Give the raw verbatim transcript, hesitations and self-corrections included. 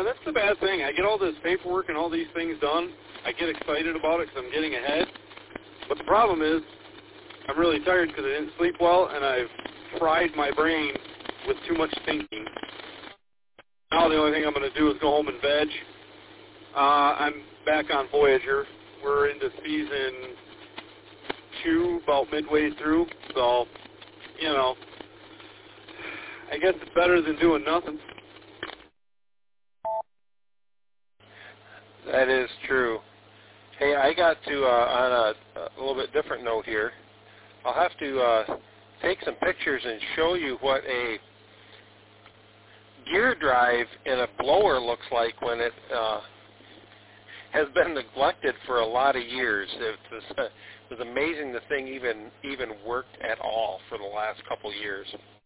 Yeah, that's the bad thing. I get all this paperwork and all these things done. I get excited about it because I'm getting ahead. But the problem is I'm really tired because I didn't sleep well, and I've fried my brain with too much thinking. Now the only thing I'm going to do is go home and veg. Uh, I'm back on Voyager. We're into season two, about midway through. So, you know, I guess it's better than doing nothing. That is true. Hey, I got to, uh, on a, a little bit different note here, I'll have to uh, take some pictures and show you what a gear drive in a blower looks like when it uh, has been neglected for a lot of years. It was, uh, it was amazing the thing even even worked at all for the last couple years.